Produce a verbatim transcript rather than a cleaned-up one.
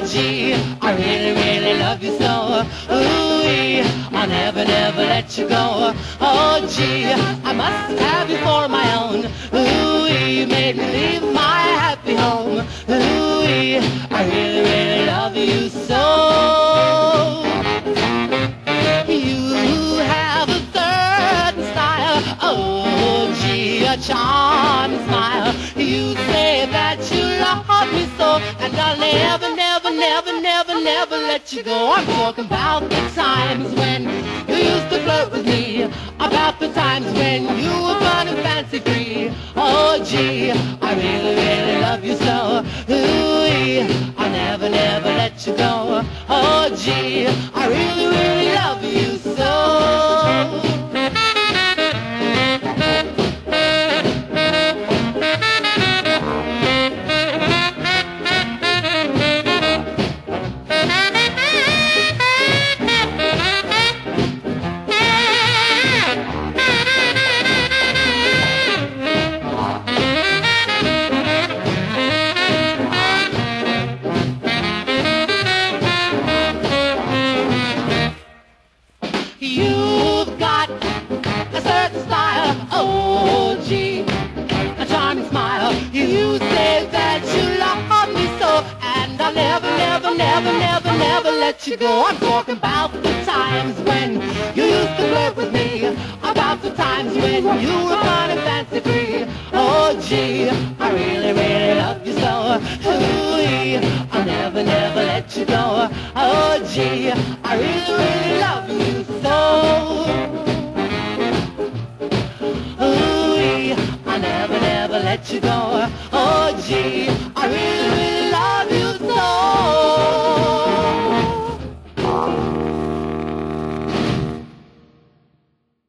gee, I really, really love you so. Ooh, I'll never, never let you go. Oh, gee, I must have you for my own. Ooh, you made me leave my happy home. Ooh, I really, really love you so. You have a certain style. Oh, gee, a charming smile. You say that you love me so, and I'll never, never, never, never, never let you go. I'm talking about the times when you used to flirt with me, about the times when you were fun and fancy free. Oh, gee, I really, really love you so. Ooh, I'll never, never let you go. Oh, gee, I really, really love you so. You've got a certain style, oh gee, a charming smile. You say that you love me so, and I'll never, never, never, never, never let you go. I'm talking about the times when you used to flirt with me, about the times when you were fun and fancy free. Oh gee, I really, really love you so. Ooh, I'll never, never let you go. Oh gee, I really, really love you so. Ooh, I'll never, never let you go. Oh gee, I really, really